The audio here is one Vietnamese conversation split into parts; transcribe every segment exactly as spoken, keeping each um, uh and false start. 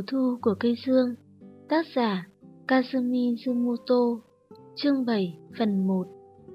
Mùa thu của cây dương. Tác giả Kazumi Zumoto. Chương bảy phần một.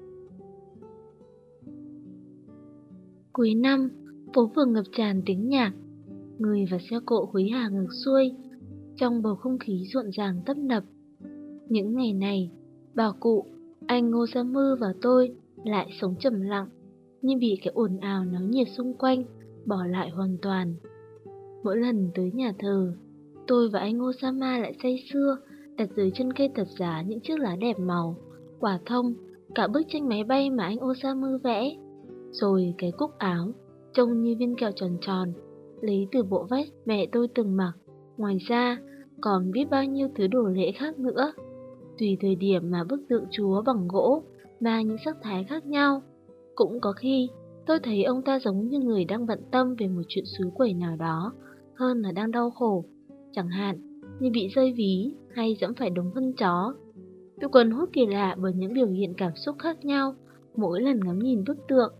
Cuối năm, phố phường ngập tràn tiếng nhạc, người và xe cộ hối hả ngược xuôi, trong bầu không khí rộn ràng tấp nập. Những ngày này, bà cụ, anh Osamu và tôi lại sống trầm lặng, như bị cái ồn ào náo nhiệt xung quanh bỏ lại hoàn toàn. Mỗi lần tới nhà thờ, tôi và anh Osama lại say sưa đặt dưới chân cây thập giá những chiếc lá đẹp màu, quả thông, cả bức tranh máy bay mà anh Osamu vẽ, rồi cái cúc áo trông như viên kẹo tròn tròn lấy từ bộ vest mẹ tôi từng mặc. Ngoài ra còn biết bao nhiêu thứ đồ lễ khác nữa. Tùy thời điểm mà bức tượng Chúa bằng gỗ mang những sắc thái khác nhau. Cũng có khi tôi thấy ông ta giống như người đang bận tâm về một chuyện xứ quẩy nào đó hơn là đang đau khổ, chẳng hạn như bị rơi ví hay dẫm phải đống phân chó. Tôi quấn hút kỳ lạ bởi những biểu hiện cảm xúc khác nhau mỗi lần ngắm nhìn bức tượng.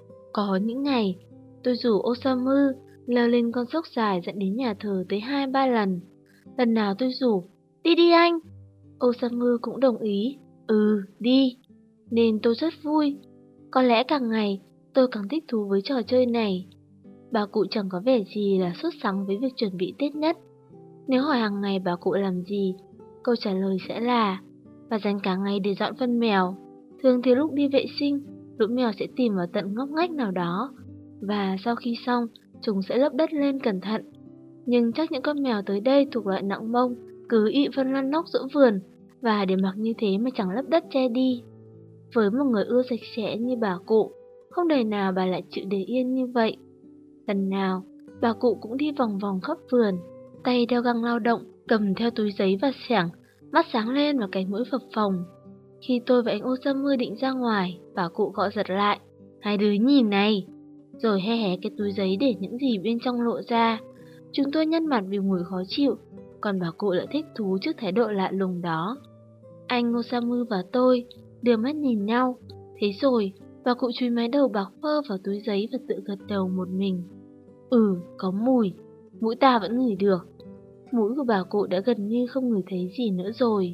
Có những ngày tôi rủ Osamu leo lên con dốc dài dẫn đến nhà thờ tới hai ba lần. Lần nào tôi rủ đi đi anh, Osamu cũng đồng ý, ừ đi, nên tôi rất vui. Có lẽ càng ngày tôi càng thích thú với trò chơi này. Bà cụ chẳng có vẻ gì là sốt sắng với việc chuẩn bị Tết nhất. Nếu hỏi hàng ngày bà cụ làm gì, câu trả lời sẽ là bà dành cả ngày để dọn phân mèo. Thường thì lúc đi vệ sinh, lũ mèo sẽ tìm vào tận ngóc ngách nào đó, và sau khi xong, chúng sẽ lấp đất lên cẩn thận. Nhưng chắc những con mèo tới đây thuộc loại nặng mông, cứ ị phân lăn nóc giữa vườn, và để mặc như thế mà chẳng lấp đất che đi. Với một người ưa sạch sẽ như bà cụ, không đời nào bà lại chịu để yên như vậy. Lần nào, bà cụ cũng đi vòng vòng khắp vườn, tay đeo găng lao động, cầm theo túi giấy và xẻng, mắt sáng lên và cái mũi phập phồng. Khi tôi và anh Osamu định ra ngoài, bà cụ gọi giật lại, hai đứa nhìn này, rồi hé hé cái túi giấy để những gì bên trong lộ ra. Chúng tôi nhăn mặt vì mùi khó chịu, còn bà cụ lại thích thú trước thái độ lạ lùng đó. Anh Osamu và tôi đưa mắt nhìn nhau, thế rồi bà cụ chúi mái đầu bạc phơ vào túi giấy và tự gật đầu một mình. Ừ, có mùi, mũi ta vẫn ngửi được. Mũi của bà cụ đã gần như không ngửi thấy gì nữa rồi.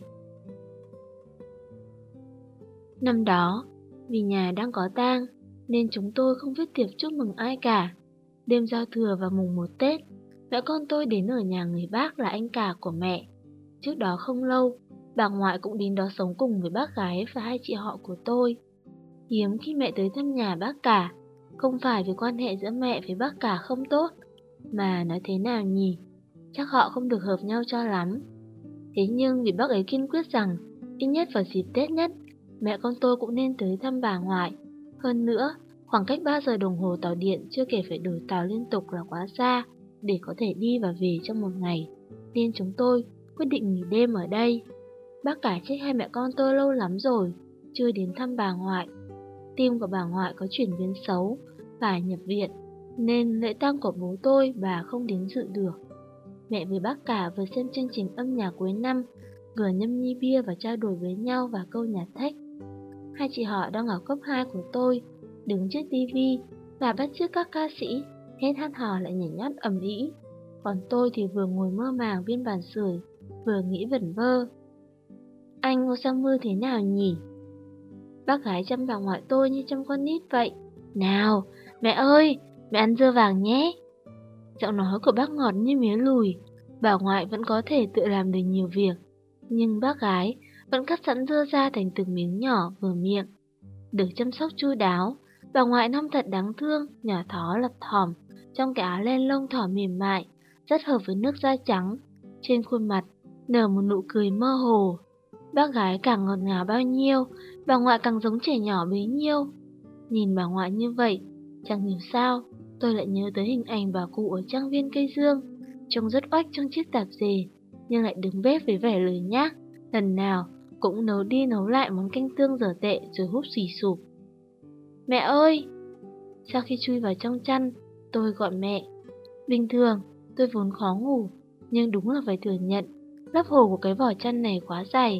Năm đó, vì nhà đang có tang, nên chúng tôi không viết thiệp chúc mừng ai cả. Đêm giao thừa và mùng một Tết, mẹ con tôi đến ở nhà người bác là anh cả của mẹ. Trước đó không lâu, bà ngoại cũng đến đó sống cùng với bác gái và hai chị họ của tôi. Hiếm khi mẹ tới thăm nhà bác cả, không phải vì quan hệ giữa mẹ với bác cả không tốt, mà nói thế nào nhỉ, chắc họ không được hợp nhau cho lắm. Thế nhưng vì bác ấy kiên quyết rằng, ít nhất vào dịp Tết nhất, mẹ con tôi cũng nên tới thăm bà ngoại. Hơn nữa, khoảng cách ba giờ đồng hồ tàu điện chưa kể phải đổi tàu liên tục là quá xa để có thể đi và về trong một ngày, nên chúng tôi quyết định nghỉ đêm ở đây. Bác cả trách hai mẹ con tôi lâu lắm rồi chưa đến thăm bà ngoại. Tim của bà ngoại có chuyển biến xấu, phải nhập viện, nên lễ tang của bố tôi bà không đến dự được. Mẹ với bác cả vừa xem chương trình âm nhạc cuối năm, vừa nhâm nhi bia và trao đổi với nhau vài câu nhạc thách. Hai chị họ đang ở cấp hai của tôi, đứng trước tivi và bắt chước các ca sĩ, hết hát hò lại nhảy nhót ầm ĩ. Còn tôi thì vừa ngồi mơ màng bên bàn sưởi, vừa nghĩ vẩn vơ. Anh Osamu thế nào nhỉ? Bác gái chăm bà ngoại tôi như chăm con nít vậy. Nào, mẹ ơi, mẹ ăn dưa vàng nhé. Giọng nói của bác ngọt như mía lùi. Bà ngoại vẫn có thể tự làm được nhiều việc, nhưng bác gái vẫn cắt sẵn dưa ra thành từng miếng nhỏ vừa miệng. Được chăm sóc chu đáo, bà ngoại năm thật đáng thương, nhỏ thó lập thỏm, trong cái áo len lông thỏ mềm mại, rất hợp với nước da trắng. Trên khuôn mặt nở một nụ cười mơ hồ. Bác gái càng ngọt ngào bao nhiêu, bà ngoại càng giống trẻ nhỏ bấy nhiêu. Nhìn bà ngoại như vậy, chẳng hiểu sao tôi lại nhớ tới hình ảnh bà cụ ở trang viên cây dương, trông rất oách trong chiếc tạp dề, nhưng lại đứng bếp với vẻ lười nhác, lần nào cũng nấu đi nấu lại món canh tương dở tệ rồi húp xì sụp. Mẹ ơi! Sau khi chui vào trong chăn, tôi gọi mẹ. Bình thường, tôi vốn khó ngủ, nhưng đúng là phải thừa nhận, lớp hồ của cái vỏ chăn này quá dày.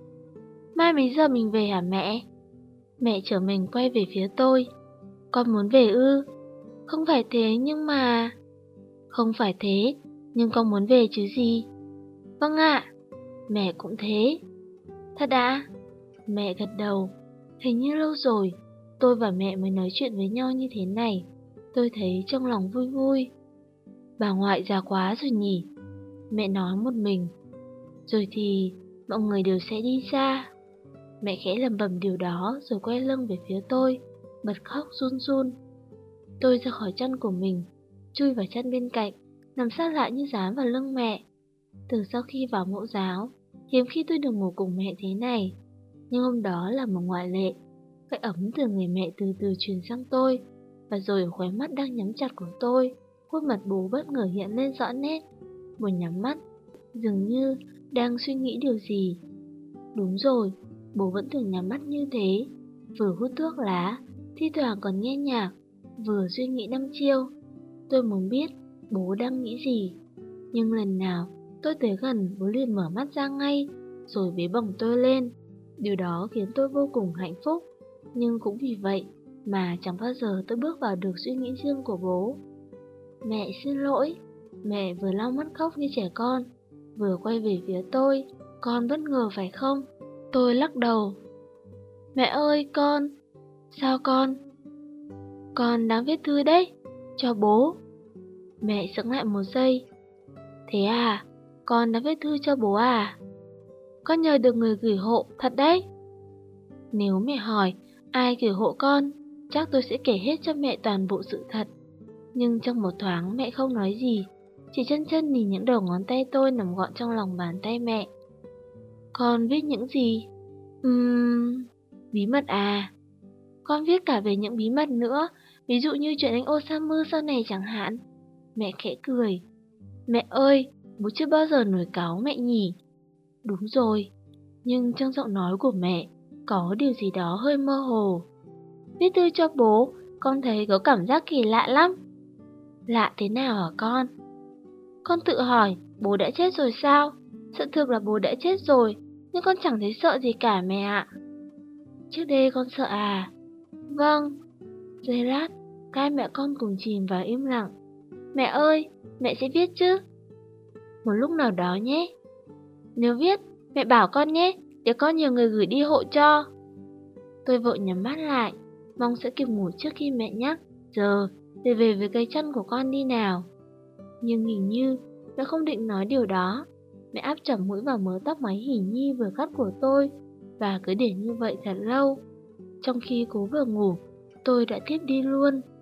Mai mấy giờ mình về hả mẹ? Mẹ trở mình quay về phía tôi. Con muốn về ư? Không phải thế nhưng mà... Không phải thế, Nhưng con muốn về chứ gì? Vâng ạ, mẹ cũng thế. Thật ạ? Mẹ gật đầu. Hình như lâu rồi tôi và mẹ mới nói chuyện với nhau như thế này. Tôi thấy trong lòng vui vui. Bà ngoại già quá rồi nhỉ? Mẹ nói một mình. Rồi thì mọi người đều sẽ đi xa. Mẹ khẽ lẩm bẩm điều đó rồi quay lưng về phía tôi, bật khóc run run. Tôi ra khỏi chăn của mình, chui vào chăn bên cạnh, nằm sát lại như dán vào lưng mẹ. Từ sau khi vào mẫu giáo, hiếm khi tôi được ngủ cùng mẹ thế này. Nhưng hôm đó là một ngoại lệ. Cái ấm từ người mẹ từ từ truyền sang tôi, và rồi ở khóe mắt đang nhắm chặt của tôi, khuôn mặt bố bất ngờ hiện lên rõ nét. Bố nhắm mắt, dường như đang suy nghĩ điều gì. Đúng rồi, bố vẫn thường nhắm mắt như thế, vừa hút thuốc lá, thi thoảng còn nghe nhạc, vừa suy nghĩ đăm chiêu. Tôi muốn biết bố đang nghĩ gì. Nhưng lần nào tôi tới gần, bố liền mở mắt ra ngay, rồi bế bổng tôi lên. Điều đó khiến tôi vô cùng hạnh phúc. Nhưng cũng vì vậy mà chẳng bao giờ tôi bước vào được suy nghĩ riêng của bố. Mẹ xin lỗi. Mẹ vừa lau mắt khóc như trẻ con, vừa quay về phía tôi. Con bất ngờ phải không? Tôi lắc đầu. Mẹ ơi con. Sao con? Con đang viết thư đấy. Cho bố. Mẹ sững lại một giây. Thế à? Con đã viết thư cho bố à? Con nhờ được người gửi hộ thật đấy. Nếu mẹ hỏi ai gửi hộ con, chắc tôi sẽ kể hết cho mẹ toàn bộ sự thật. Nhưng trong một thoáng mẹ không nói gì, chỉ chân chân nhìn những đầu ngón tay tôi nằm gọn trong lòng bàn tay mẹ. Con viết những gì? Ừm... Bí mật à? Con viết cả về những bí mật nữa, ví dụ như chuyện anh Osamu sau này chẳng hạn. Mẹ khẽ cười. Mẹ ơi, bố chưa bao giờ nổi cáu mẹ nhỉ? Đúng rồi, nhưng trong giọng nói của mẹ có điều gì đó hơi mơ hồ. Viết thư cho bố, con thấy có cảm giác kỳ lạ lắm. Lạ thế nào hả con? Con tự hỏi, bố đã chết rồi sao? Sự thực là bố đã chết rồi, nhưng con chẳng thấy sợ gì cả mẹ ạ. Trước đây con sợ à? Vâng. Giây lát, hai mẹ con cùng chìm vào im lặng. Mẹ ơi, mẹ sẽ viết chứ? Một lúc nào đó nhé. Nếu viết, mẹ bảo con nhé, để con nhờ người gửi đi hộ cho. Tôi vội nhắm mắt lại, mong sẽ kịp ngủ trước khi mẹ nhắc. Giờ, để về với cái chân của con đi nào. Nhưng hình như đã không định nói điều đó. Mẹ áp chặt mũi vào mớ tóc mái hỉ nhi vừa cắt của tôi, và cứ để như vậy thật lâu. Trong khi cố vừa ngủ, tôi đã thiếp đi luôn.